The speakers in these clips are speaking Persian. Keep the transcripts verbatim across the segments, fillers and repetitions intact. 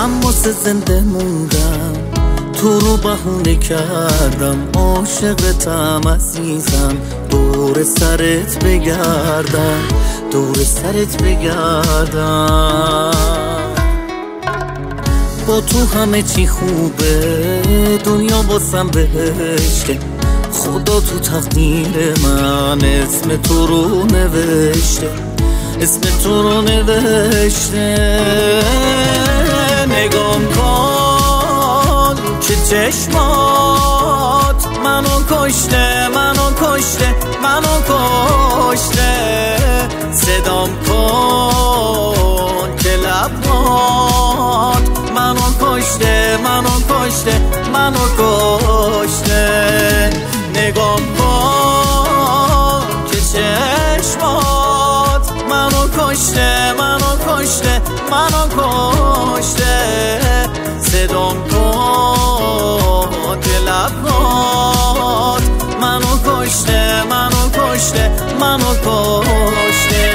من واسه زنده موندم، تو رو بهونه کردم، عاشقتم عزیزم، دور سرت بگردم، دور سرت بگردم. با تو همه چی خوبه، دنیا واسم بهشته، خدا تو تقدیر من اسم تو رو نوشته، اسم تو رو نوشته. نگام کن که چشمات منو کشته، منو کشته، منو کشته. صدام کن که لبات منو کشته، منو کشته، منو کشته. نگام کن که چشمات منو کشته، منو کشته، منو کشته. صدام کن که لبات منو کشته، منو کشته، منو کشته.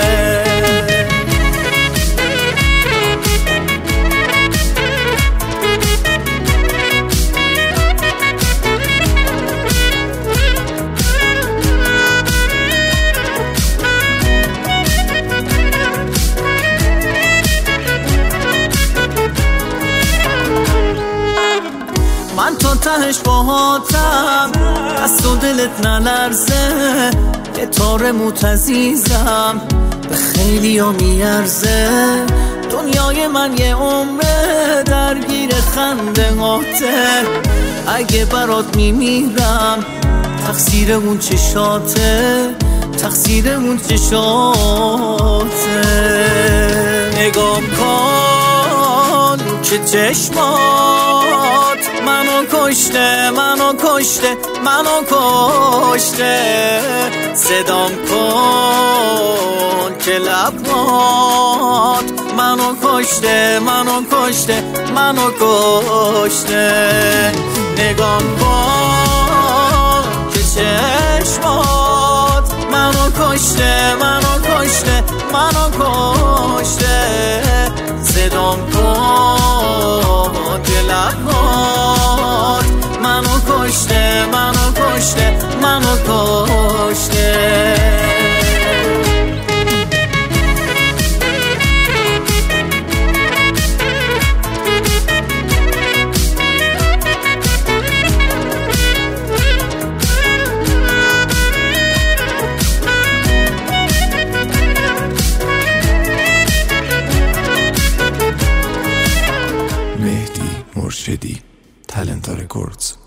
من تا تهش باهاتم، دست و دلت نلرزه، یه تار موت عزیزم به خیلی ها میارزه. دنیای من یه عمره درگیر خنده هاته، اگه برات میمیرم تقصیر اون چشاته، تقصیر اون چشاته. نگام کن که چشمات منو کشته، منو کشته، منو کشته. صدام کن که لبات منو کشته، منو کشته، منو کشته. نگام کن که چشمات منو کشته، منو کشته، منو کشته. صدام کن که لبات منو کشته، منو کشته، منو کشته. مهدی مرشدی، تالنت رکوردز.